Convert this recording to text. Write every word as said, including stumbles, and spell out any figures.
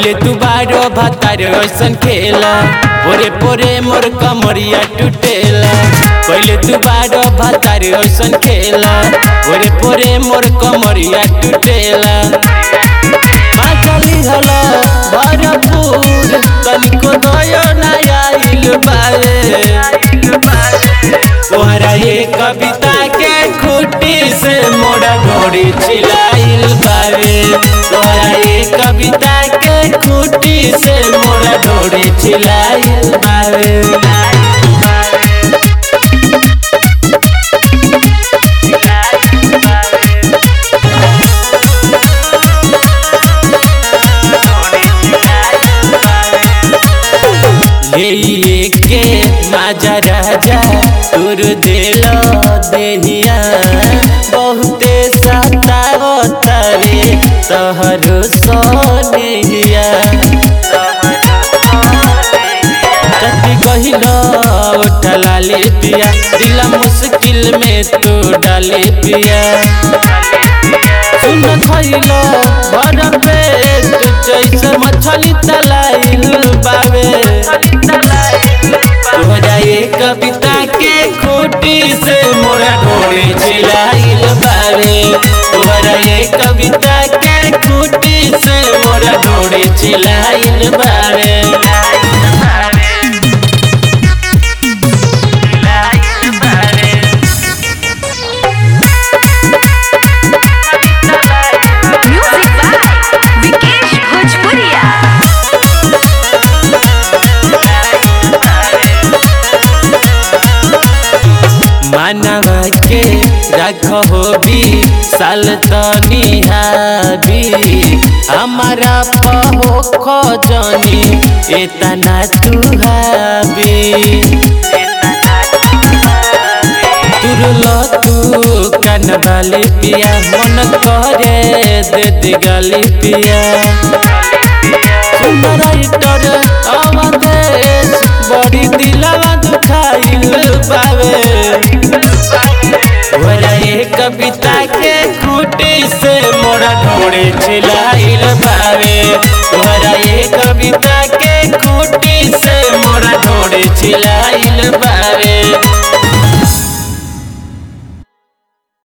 पहले तू बारो भातार ऐसन खेला पोरे पोरे मोर कमरिया टूटेला। पहले तू बारो भातार ऐसन खेला पोरे पोरे मोर कमरिया टूटेला। माचली हला भरपूर तनिको दयो ना आइल बारे। तोहरा ये कविता के खूटी से मोरा घोड़ी छिलाइल बारे। तोहरा ये कविता के खूटी से मोरा घोड़ी छिलाइल बारे। ये के माजा राजा तुर दिल देहिया बहुते सतावतारे तोहर सोनिया। कति कहिलो उठला ले पिया दिल मुश्किल में तू डाले पिया। सुन खइलो भर पेट जैसे मछली तलाइल बावे। तोहरा ये कविता के खूटी से मोरा घोड़ी छिलाइल बावे। तोहरा ये कविता के खूटी से मोरा घोड़ी छिलाइल बावे। मानवा के रखो भी साल तनी हाबी हमारा पहो खजनी इतना तू हाबी। तुरलो तू कान वाली पिया मन करे दे दे गाली पिया। राइटर अवधेश बड़ी दिलवा दुखाइल बावे। तोहरा ये कविता के खूटी से मोरा घोड़ी छिला